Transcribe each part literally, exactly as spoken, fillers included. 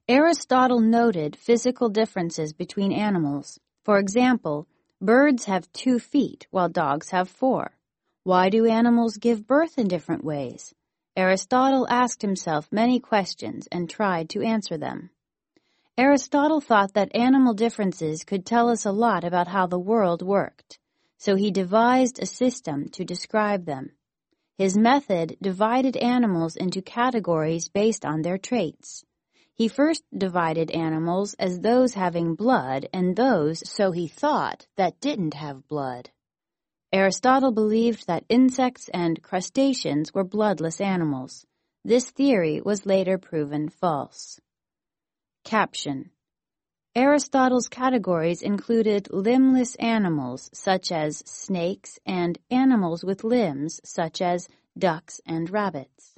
Aristotle noted physical differences between animals. For example, birds have two feet while dogs have four. Why do animals give birth in different ways? Aristotle asked himself many questions and tried to answer them. Aristotle thought that animal differences could tell us a lot about how the world worked, so he devised a system to describe them. His method divided animals into categories based on their traits. He first divided animals as those having blood and those, so he thought, that didn't have blood. Aristotle believed that insects and crustaceans were bloodless animals. This theory was later proven false. Caption. Aristotle's categories included limbless animals such as snakes and animals with limbs such as ducks and rabbits.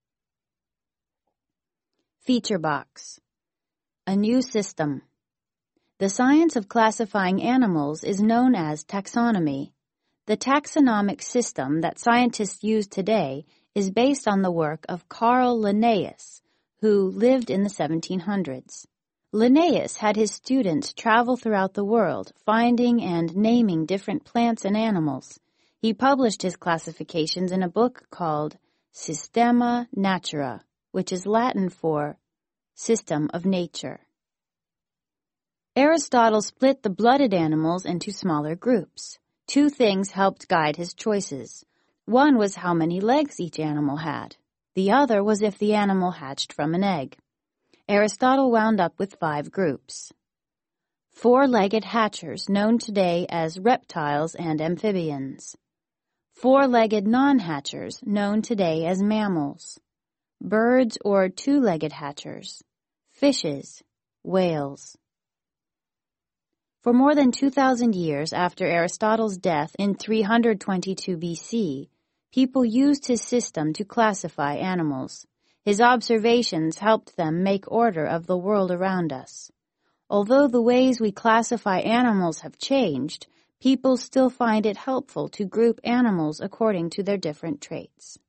Feature box. A new system. The science of classifying animals is known as taxonomy. The taxonomic system that scientists use today is based on the work of Carl Linnaeus, who lived in the seventeen hundreds. Linnaeus had his students travel throughout the world, finding and naming different plants and animals. He published his classifications in a book called Systema Naturae, which is Latin for System of Nature. Aristotle split the blooded animals into smaller groups. Two things helped guide his choices. One was how many legs each animal had. The other was if the animal hatched from an egg. Aristotle wound up with five groups. Four-legged hatchers, known today as reptiles and amphibians. Four-legged non-hatchers, known today as mammals. Birds or two-legged hatchers. Fishes, whales. For more than two thousand years after Aristotle's death in three hundred twenty-two B C, people used his system to classify animals. His observations helped them make order of the world around us. Although the ways we classify animals have changed, people still find it helpful to group animals according to their different traits.